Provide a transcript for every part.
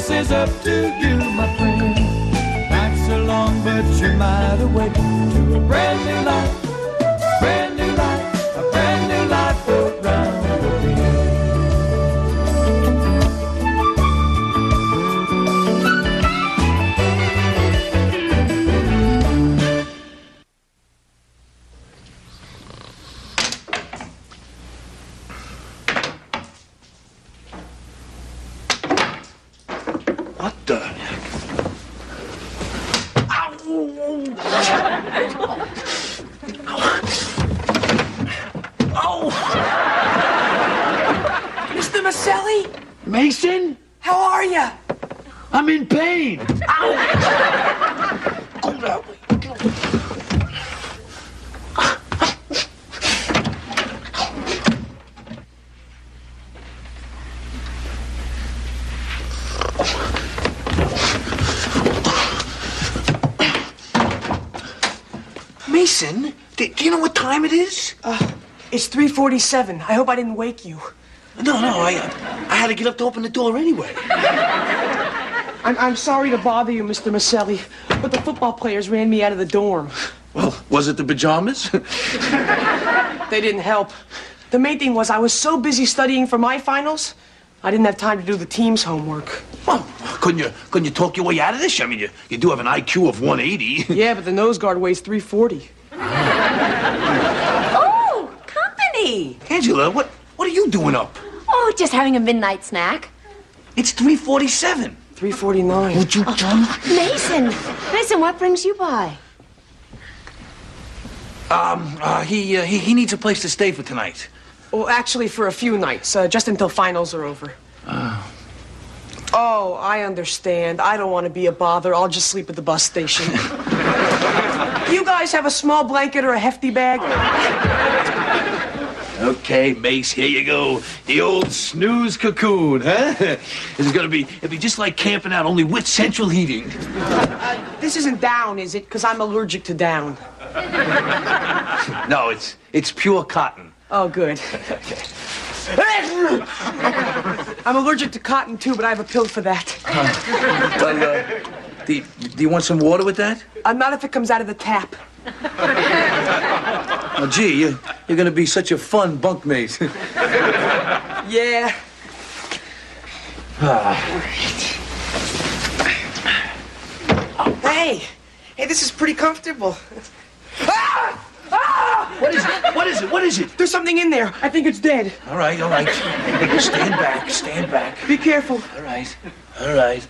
this is up to you, my friend. Nights are long, but you might awaken to a brand new life, brand new life, a brand new life built round the bend. What the heck? Ow! Mr. Maselli? Mason? How are you? I'm in pain. Ow! Hold out. Mason, do you know what time it is? It's 3:47. I hope I didn't wake you. No, I had to get up to open the door anyway. I'm sorry to bother you, Mr. Maselli, but the football players ran me out of the dorm. Well, was it the pajamas? They didn't help. The main thing was I was so busy studying for my finals, I didn't have time to do the team's homework. Well, couldn't you talk your way out of this? I mean, you do have an IQ of 180. Yeah, but the nose guard weighs 340. Oh, company! Angela, what are you doing up? Oh, just having a midnight snack. It's 3:47. 349. Would you done? Mason, what brings you by? He needs a place to stay for tonight. Well, actually, for a few nights, just until finals are over. Oh, I understand. I don't want to be a bother. I'll just sleep at the bus station. You guys have a small blanket or a hefty bag? Okay, Mace, here you go. The old snooze cocoon, huh? It'll be just like camping out, only with central heating. This isn't down, is it? Because I'm allergic to down. No, it's pure cotton. Oh, good. I'm allergic to cotton, too, but I have a pill for that. Well, do you want some water with that? Not if it comes out of the tap. Oh, gee, you're going to be such a fun bunkmate. Yeah. Hey, this is pretty comfortable. What is it? There's something in there. I think it's dead. All right. Stand back. Be careful. All right.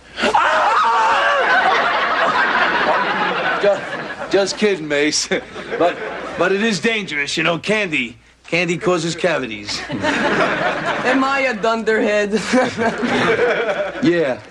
Just kidding, Mace. But it is dangerous, you know. Candy causes cavities. Am I a dunderhead? Yeah.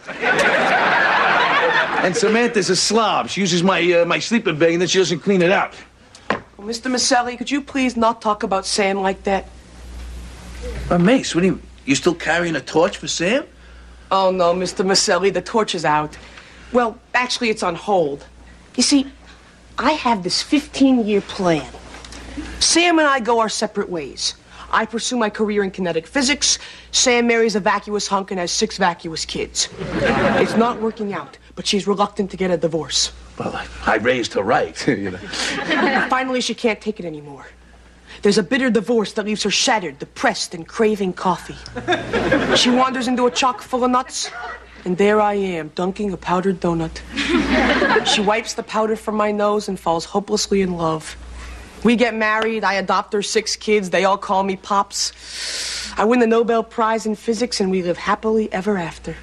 And Samantha's a slob. She uses my sleeping bag and then she doesn't clean it out. Well, Mr. Maselli, could you please not talk about Sam like that? Mace, what are you still carrying a torch for Sam? Oh, no, Mr. Maselli, the torch is out. Well, actually, it's on hold. You see, I have this 15-year plan. Sam and I go our separate ways. I pursue my career in kinetic physics. Sam marries a vacuous hunk and has 6 vacuous kids. It's not working out, but she's reluctant to get a divorce. Well, I raised her right, you know. Finally, she can't take it anymore. There's a bitter divorce that leaves her shattered, depressed, and craving coffee. She wanders into a chock full of nuts, and there I am, dunking a powdered donut. She wipes the powder from my nose and falls hopelessly in love. We get married, I adopt her 6 kids, they all call me Pops. I win the Nobel Prize in physics, and we live happily ever after.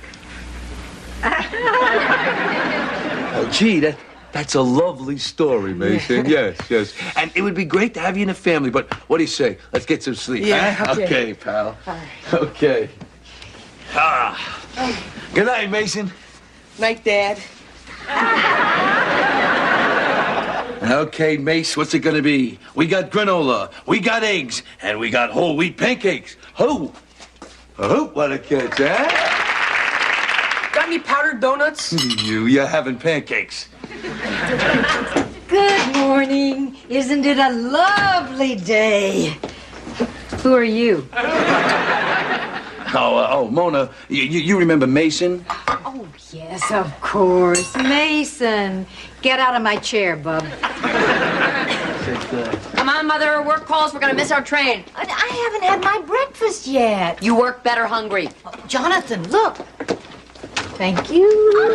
Oh, gee, that's a lovely story, Mason. Yes. And it would be great to have you in a family, but what do you say? Let's get some sleep. Yeah, huh? Okay, pal. All right. Okay. Good night, Mason. Night, Dad. Okay, Mace, what's it gonna be? We got granola, we got eggs, and we got whole wheat pancakes. What a catch, huh? Got any powdered donuts? You're having pancakes. Good morning. Isn't it a lovely day? Who are you? Oh, Mona, you remember Mason? Oh, Yes, of course. Mason, get out of my chair, bub. Come on, Mother. Work calls. We're going to miss our train. I haven't had my breakfast yet. You work better hungry. Jonathan, look. Thank you.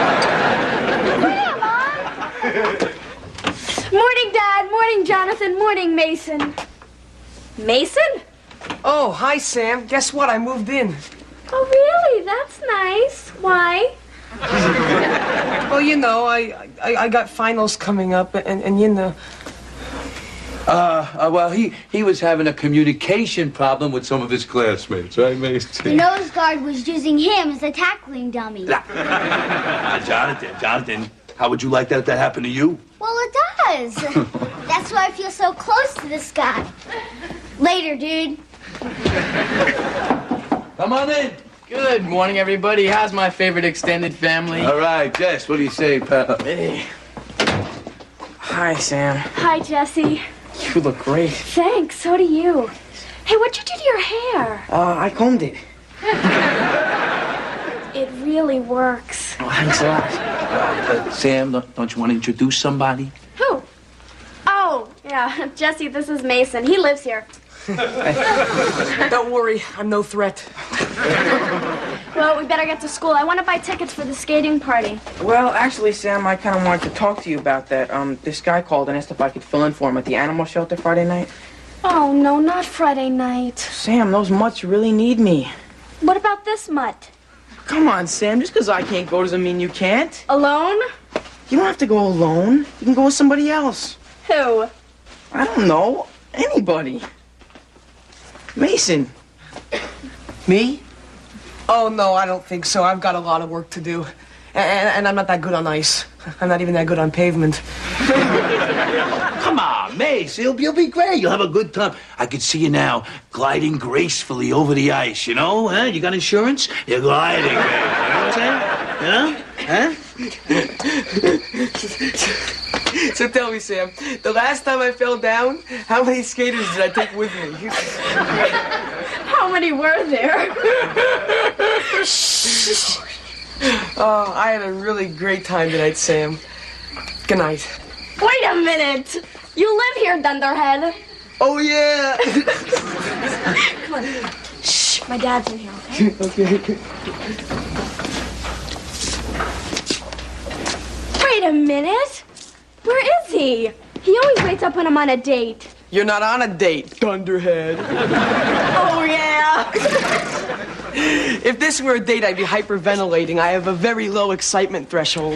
Morning, Dad. Morning, Jonathan. Morning, Mason. Mason? Oh, hi, Sam. Guess what? I moved in. Oh, really? That's nice. Why? Well, you know, I got finals coming up, and you know. Well, he was having a communication problem with some of his classmates, right, Mason? The nose guard was using him as a tackling dummy. Jonathan, how would you like that if that happened to you? Well, it does. That's why I feel so close to this guy. Later, dude. Come on in. Good morning, everybody. How's my favorite extended family? All right, Jess, what do you say, pal? Hey. Hi, Sam. Hi, Jesse. You look great. Thanks. So do you. Hey, what'd you do to your hair? I combed it. It really works. Oh, thanks a lot. Sam, don't you want to introduce somebody? Who? Oh, yeah. Jesse, this is Mason. He lives here. Don't worry, I'm no threat. Well, we better get to school. I want to buy tickets for the skating party. Well, actually, Sam, I kind of wanted to talk to you about that. This guy called and asked if I could fill in for him at the animal shelter Friday night. Oh, no, not Friday night. Sam, those mutts really need me. What about this mutt? Come on, Sam. Just because I can't go doesn't mean you can't. Alone? You don't have to go alone. You can go with somebody else. Who? I don't know. Anybody. Mason. Me? Oh, no, I don't think so. I've got a lot of work to do. And I'm not that good on ice. I'm not even that good on pavement. Come on, Mace. You'll be great. You'll have a good time. I can see you now gliding gracefully over the ice, you know? Huh? You got insurance? You're gliding. You know what I'm saying? Huh? So tell me, Sam, the last time I fell down, how many skaters did I take with me? How many were there? Oh, I had a really great time tonight, Sam. Good night. Wait a minute. You live here, Dunderhead. Oh, yeah. Come on. Shh, my dad's in here, okay? Okay. Wait a minute. Where is he? He always waits up when I'm on a date. You're not on a date, Thunderhead. Oh, yeah. If this were a date, I'd be hyperventilating. I have a very low excitement threshold.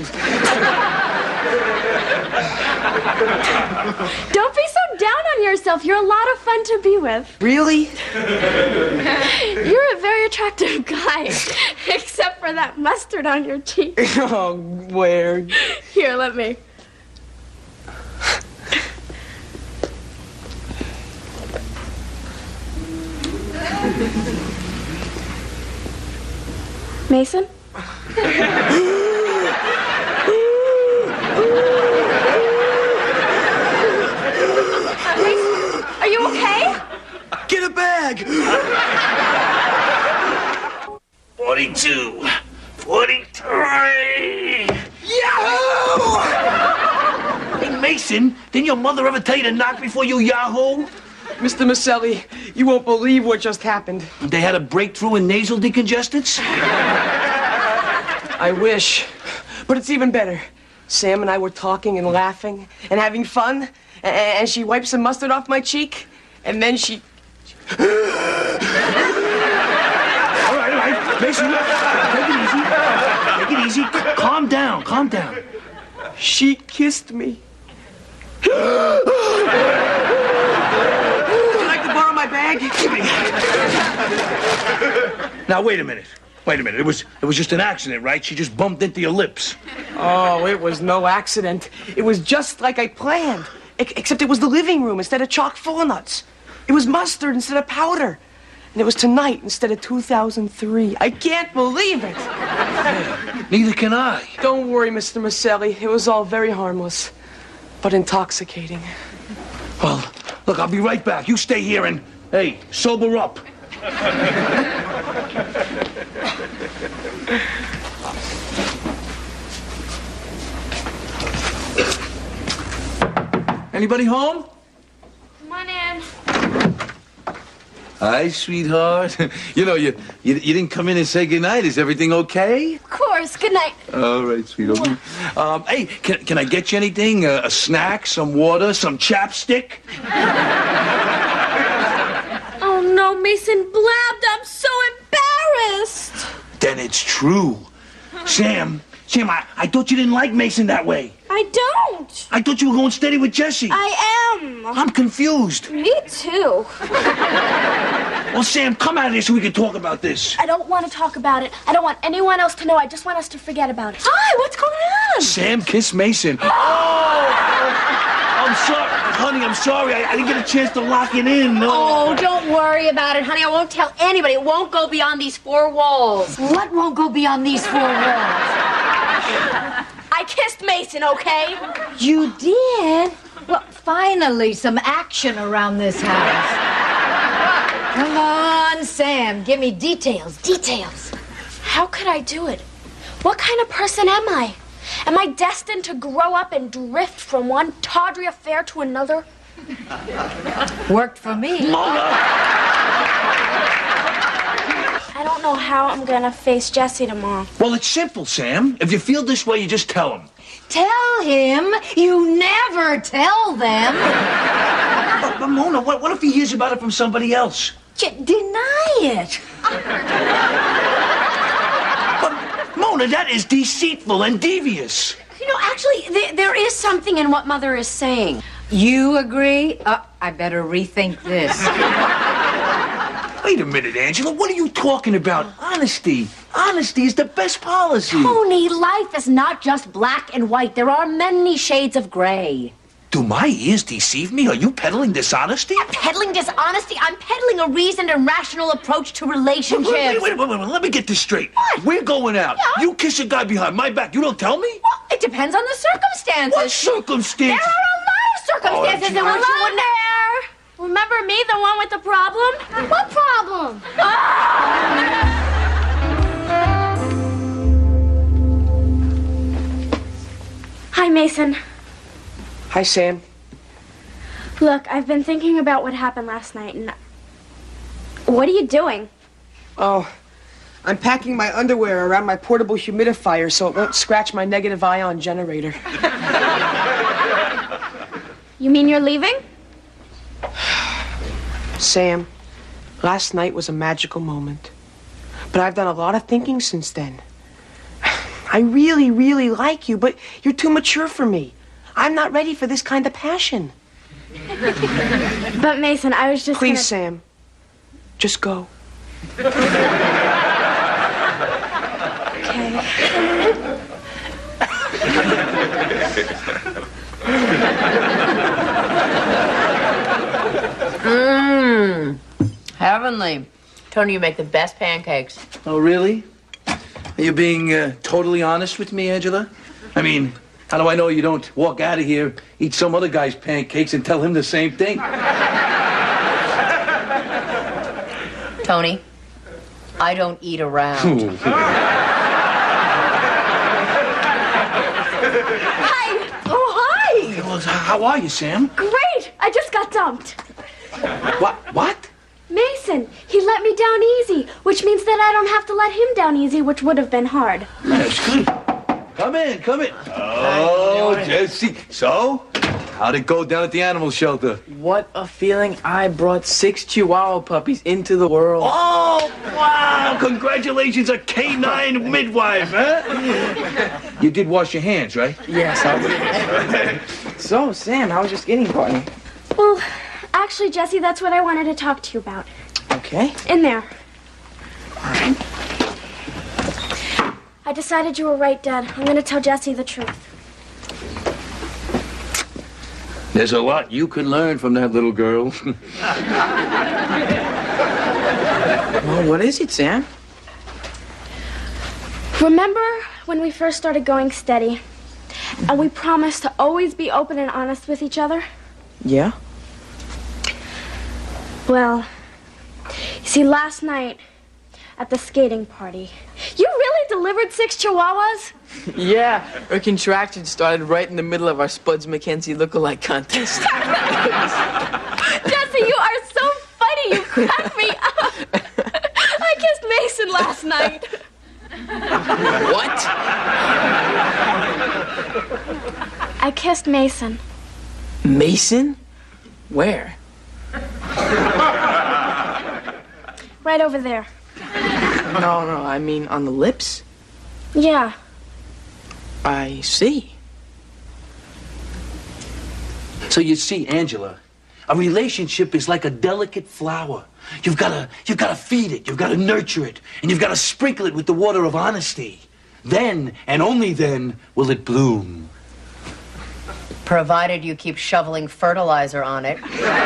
Don't be so down on yourself. You're a lot of fun to be with. Really? You're a very attractive guy, except for that mustard on your cheek. Oh, where? Here, let me. Mason? Are you okay? Get a bag! 42. 43. Yahoo! Hey, Mason, didn't your mother ever tell you to knock before you yahoo? Mr. Maselli, you won't believe what just happened. They had a breakthrough in nasal decongestants? I wish. But it's even better. Sam and I were talking and laughing and having fun, and she wiped some mustard off my cheek, and then she... All right. Mason, take it easy. Calm down. She kissed me. Borrow my bag? Now, wait a minute. It was just an accident, right? She just bumped into your lips. Oh, it was no accident. It was just like I planned. Except it was the living room instead of chock full of nuts. It was mustard instead of powder. And it was tonight instead of 2003. I can't believe it. Neither can I. Don't worry, Mr. Maselli. It was all very harmless, but intoxicating. Well, look, I'll be right back. You stay here and, hey, sober up. Anybody home? Come on in. Hi, sweetheart. You didn't come in and say goodnight. Is everything okay? Of course. Good night. All right, sweetheart. Hey, can I get you anything? A snack, some water, some chapstick? Oh, no, Mason blabbed. I'm so embarrassed. Then it's true. Sam, I thought you didn't like Mason that way. I don't. I thought you were going steady with Jessie. I am. I'm confused. Me too. Well, Sam, come out of here so we can talk about this. I don't want to talk about it. I don't want anyone else to know. I just want us to forget about it. Hi, what's going on? Sam kissed Mason. Oh! I'm sorry. Honey, I'm sorry. I didn't get a chance to lock it in. No. Oh, don't worry about it, honey. I won't tell anybody. It won't go beyond these four walls. What won't go beyond these four walls? I kissed Mason, okay? You did? Well, finally, some action around this house. Come on, Sam. Give me details. Details. How could I do it? What kind of person am I? Am I destined to grow up and drift from one tawdry affair to another? Worked for me. I don't know how I'm gonna face Jessie tomorrow. Well, it's simple, Sam. If you feel this way, you just tell him. Tell him. You never tell them. But Mona, what if he hears about it from somebody else? Deny it. But, Mona, that is deceitful and devious. You know, actually, there is something in what Mother is saying. You agree? I better rethink this. Wait a minute, Angela. What are you talking about? Honesty. Honesty is the best policy. Tony, life is not just black and white. There are many shades of gray. Do my ears deceive me? Are you peddling dishonesty? I'm peddling dishonesty. I'm peddling a reasoned and rational approach to relationships. Wait. Let me get this straight. What? We're going out. Yeah. You kiss a guy behind my back. You don't tell me? Well, it depends on the circumstances. What circumstances? There are a lot of circumstances in which you wouldn't... Remember me, the one with the problem? What problem? Hi, Mason. Hi, Sam. Look, I've been thinking about what happened last night, and... What are you doing? Oh, I'm packing my underwear around my portable humidifier so it won't scratch my negative ion generator. You mean you're leaving? Sam, last night was a magical moment. But I've done a lot of thinking since then. I really, really like you, but you're too mature for me. I'm not ready for this kind of passion. But Mason, I was just Please, Sam, just go. Heavenly. Tony, you make the best pancakes. Oh, really? Are you being totally honest with me, Angela? I mean, how do I know you don't walk out of here, eat some other guy's pancakes, and tell him the same thing? Tony, I don't eat around. Hi! Oh, hi! Well, how are you, Sam? Great! I just got dumped. What? Mason, he let me down easy, which means that I don't have to let him down easy, which would have been hard. That's good. Come in. Oh, Jessie. So, how'd it go down at the animal shelter? What a feeling. I brought 6 Chihuahua puppies into the world. Oh, wow. Congratulations, a K9 midwife, huh? You did wash your hands, right? Yes, I did. So, Sam, how was your skating party? Well, actually, Jessie, that's what I wanted to talk to you about. Okay. In there. All right. I decided you were right, Dad. I'm going to tell Jessie the truth. There's a lot you can learn from that little girl. Well, what is it, Sam? Remember when we first started going steady, and we promised to always be open and honest with each other? Yeah? Well, you see, last night at the skating party, you really delivered 6 Chihuahuas? Yeah, her contraction started right in the middle of our Spuds McKenzie lookalike contest. Jesse, you are so funny. You crack me up. I kissed Mason last night. What? I kissed Mason. Mason? Where? Right over there. No, I mean on the lips? Yeah. I see. So you see, Angela, a relationship is like a delicate flower. You've got to feed it, you've got to nurture it, and you've got to sprinkle it with the water of honesty. Then, and only then, will it bloom. Provided you keep shoveling fertilizer on it.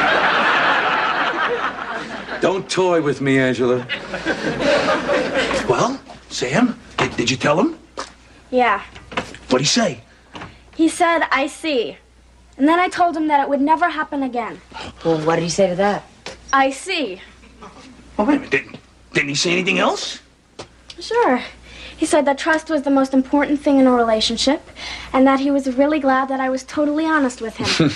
Don't toy with me, Angela. Well, Sam, did you tell him? Yeah. What'd he say? He said, I see. And then I told him that it would never happen again. Well, what did he say to that? I see. Oh, wait a minute. Didn't he say anything else? Sure. He said that trust was the most important thing in a relationship, and that he was really glad that I was totally honest with him.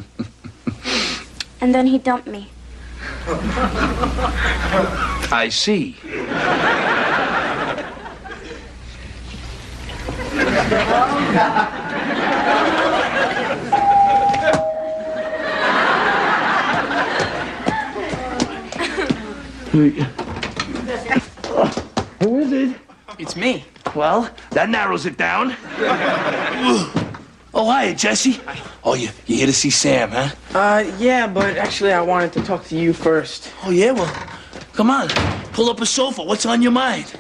And then he dumped me. I see. Who is it? It's me. Well, that narrows it down. Oh, hiya, Jesse. Oh, you here to see Sam, huh? Yeah, but actually I wanted to talk to you first. Oh, yeah? Well, come on. Pull up a sofa. What's on your mind?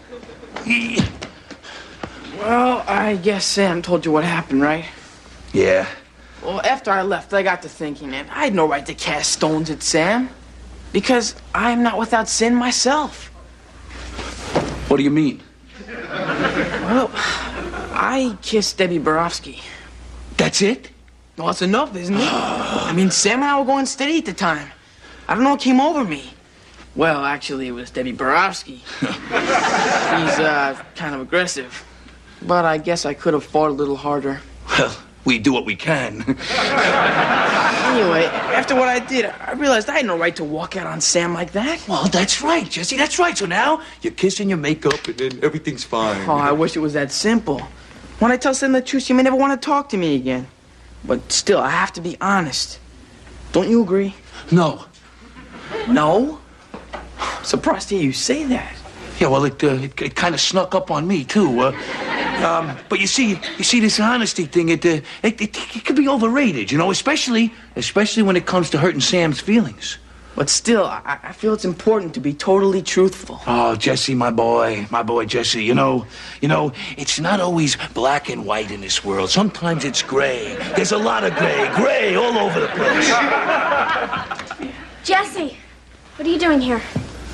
Well, I guess Sam told you what happened, right? Yeah. Well, after I left, I got to thinking that I had no right to cast stones at Sam. Because I'm not without sin myself. What do you mean? Well, I kissed Debbie Borofsky. That's it? Well, that's enough, isn't it? I mean, Sam and I were going steady at the time. I don't know what came over me. Well, actually, it was Debbie Borofsky. She's, kind of aggressive. But I guess I could have fought a little harder. Well, we do what we can. Anyway, after what I did, I realized I had no right to walk out on Sam like that. Well, that's right, Jesse. That's right. So now you're kissing your makeup and then everything's fine. Oh, I wish it was that simple. When I tell Sam the truth, she may never want to talk to me again. But still, I have to be honest. Don't you agree? No. No? Surprised to hear you say that. Yeah, well, it kind of snuck up on me, too. But you see this honesty thing, it could be overrated, you know, especially when it comes to hurting Sam's feelings. But still, I feel it's important to be totally truthful. Oh, Jesse, my boy Jesse, you know, it's not always black and white in this world. Sometimes it's gray. There's a lot of gray all over the place. Jesse, what are you doing here?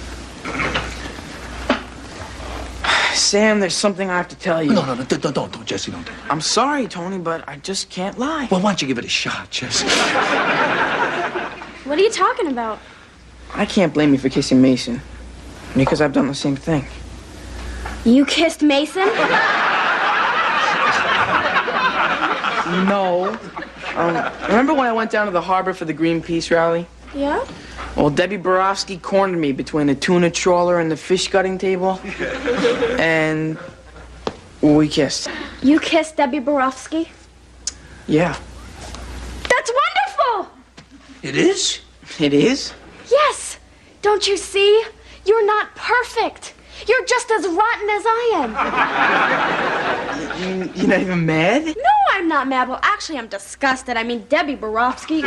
Sam, there's something I have to tell you. No, don't, Jesse, don't. I'm sorry, Tony, but I just can't lie. Well, why don't you give it a shot, Jesse? What are you talking about? I can't blame you for kissing Mason, because I've done the same thing. You kissed Mason? No. Remember when I went down to the harbor for the Greenpeace rally? Yeah? Well, Debbie Borofsky cornered me between the tuna trawler and the fish gutting table. And we kissed. You kissed Debbie Borofsky? Yeah. That's wonderful! It is? It is? Yes! Don't you see? You're not perfect. You're just as rotten as I am. You're not even mad? No, I'm not mad. Well, actually, I'm disgusted. I mean, Debbie Borofsky.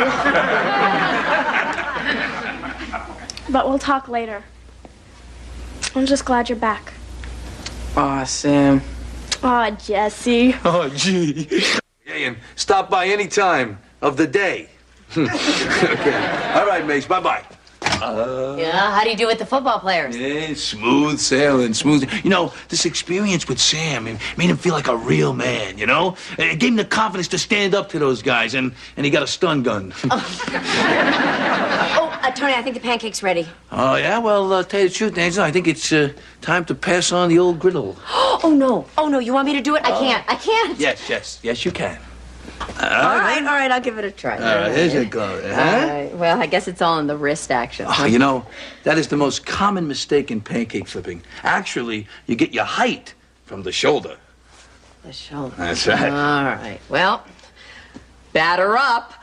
But we'll talk later. I'm just glad you're back. Aw, Sam. Aw, Jesse. Oh, gee. Hey, and stop by any time of the day. Okay. All right, Mace. Bye-bye. Yeah, how do you do with the football players? Yeah, smooth sailing, smooth. You know, this experience with Sam made him feel like a real man, you know? It gave him the confidence to stand up to those guys, and he got a stun gun. Oh, Tony, I think the pancake's ready. Oh, yeah? Well, tell you the truth, Angela, I think it's time to pass on the old griddle. Oh, no. Oh, no. You want me to do it? I can't. I can't. Yes, you can. All right. I'll give it a try. All right, here's it go. All right. Well, I guess it's all in the wrist action. Oh, you know, that is the most common mistake in pancake flipping. Actually, you get your height from the shoulder. The shoulder. That's right. All right. Well, batter up.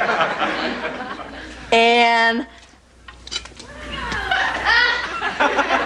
And